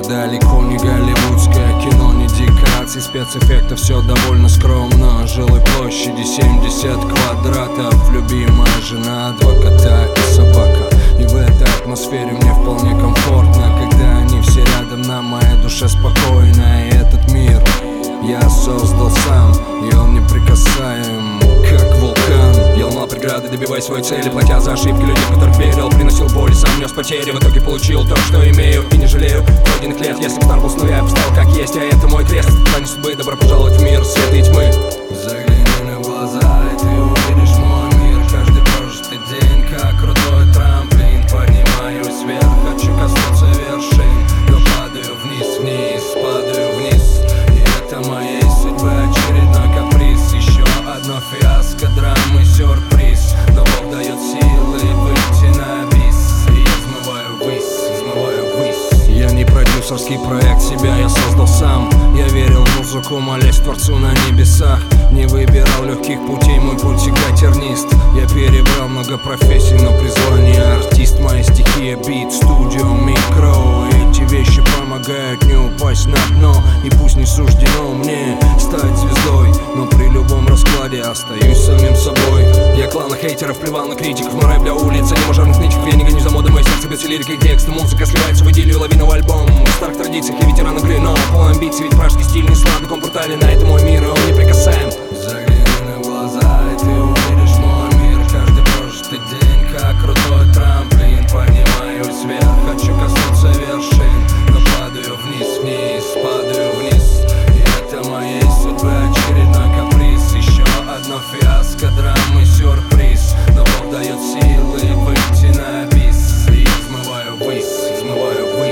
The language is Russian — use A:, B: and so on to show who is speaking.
A: далеко не голливудское кино, не декорации, спецэффектов, все довольно скромно. Жилой площади 70 квадратов, любимая жена, 2 кота и собака. И в этой атмосфере мне вполне комфортно, когда они все рядом, на моей душе спокойно. И этот мир я создал сам, и он неприкасаем, как вулкан. Я ломал преграды, добиваясь своей цели, платя за ошибки людей, в которых верил. Приносил боль, сам нес потери, в итоге получил то, что имею. И не жалею пройденных лет, если б стар был с нуля, я б стал как есть. А это мой крест, плане судьбы, добро пожаловать в мир света и тьмы. Загляни мне в глаза, и ты увидишь мой мир. Каждый прожитый день, как крутой трамплин. Поднимаюсь вверх, хочу коснуться вершин, но падаю вниз, падаю вниз. И это моей судьбы очередной каприз. Еще одно фиаско, драмы, сюрприз. Но Бог дает силы выйти на бис. И я взмываю ввысь. Я не продюсерский проект, себя я создал сам. Я верил в музыку, молясь Творцу на небесах. Не выбирал легких путей, мой путь всегда тернист. Я перебрал много профессий, но призвание артист. Моя стихия бит, студио, микро. Эти вещи помогают не упасть на дно. И пусть не суждено мне стать звездой, но при любом раскладе остаюсь самим собой. Я клана хейтеров, плевал на критиков, но рэп для улиц, а не мажорных нытиков. Я не гоню за модой, мое сердце без лирики и текста. Музыка сливается в идиллию, лавиновый альбом. В старых традициях я ветеран игры, но полон амбиций, ведь пражский стиль не сладок, он брутален, а это мой мир, и он неприкасаем. Загляни мне в глаза, и ты увидишь мой мир. Каждый прожитый день, как крутой трамплин. Поднимаюсь вверх, хочу коснуться вершин, но падаю вниз, падаю вниз. И это моей судьбы очередной каприз. Еще одно фиаско, драмы, сюрприз. Но Бог дает силы выйти на бис. И я взмываю ввысь.